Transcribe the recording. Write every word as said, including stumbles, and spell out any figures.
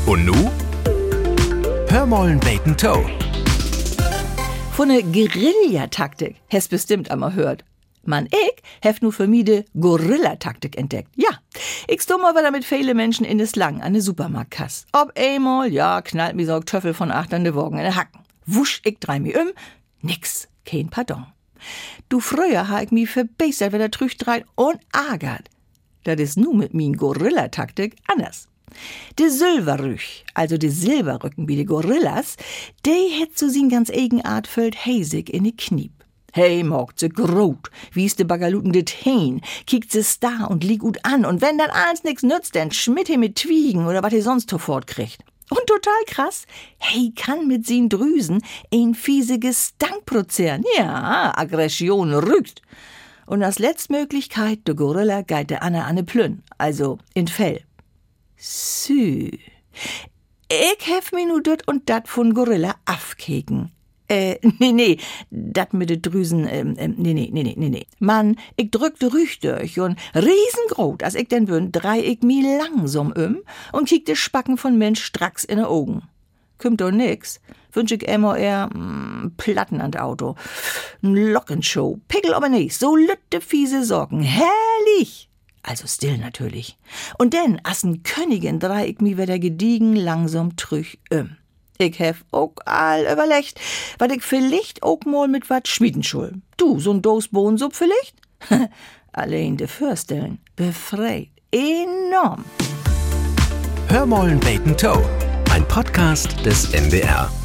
Und nu? Hör mollen beten Toe. Von ne Guerillataktik hast bestimmt einmal hört. Man, ich hef nu für mi de Gorillataktik entdeckt. Ja, ich sto mal wieder mit viele Menschen in des Lang an de Supermarktkasse. Ob einmal, ja, knallt mi so ein Töffel von acht an de Wogen in de Hacken. Wusch, ich drei mi um, nix, kein Pardon. Du, früher ha ich mi verbessert, wenn er trücht dreht und ärgert. Das is nu mit min Gorillataktik anders. De Silberrüch, also de Silberrücken wie de Gorillas, de het zu sin ganz eigen Art füllt heisig in de Kniep. Hey, mogt se grot, wie is de Bagaluten de Teen, kiekt se star und lieg gut an, und wenn dann alles nix nützt, dann schmitt he mit Twiegen oder wat he sonst sofort kriegt. Und total krass, hey, kann mit sin Drüsen ein fiesiges Stank produzieren. Ja, Aggression rügt. Und als Letztmöglichkeit, de Gorilla geit de Anne an de Plünn, also in Fell. Sü. Ich hef mi nu dit und dat von Gorilla afkeken. Äh, nee, nee, dat mit de Drüsen, ähm, ähm, nee, nee, nee, nee, nee. Mann, ich drück de Rüch durch und riesengroß, als ich denn wün, drei ich mi langsam um und kiek de Spacken von Mensch stracks in de Augen. Kümmt doch nix. Wünsch ich immer eher mm, Platten an Auto. N Lockenshow, Pickel aber nicht, so lütte fiese Socken, herrlich. Also still natürlich. Und denn, as n Königin drei ich mi wieder gediegen langsam trüch um. Ich hef auch all überlegt, wat ich vielleicht auch mal mit wat schmieden schul. Du, so'n Dos Bohnensupp vielleicht? Allein de Fürstellen, befreit, enorm. Hör mollen beten Toe. Ein Podcast des N D R.